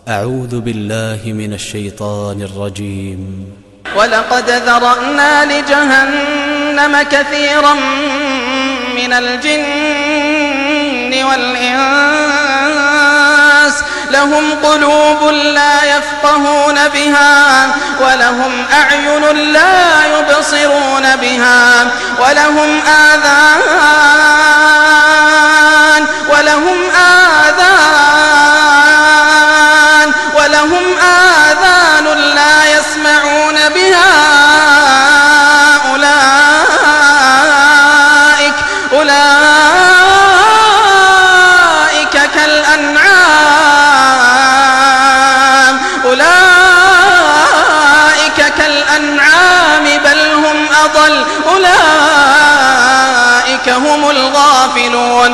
أعوذ بالله من الشيطان الرجيم. ولقد ذرأنا لجهنم كثيرا من الجن والإنس لهم قلوب لا يفقهون بها ولهم أعين لا يبصرون بها ولهم آذان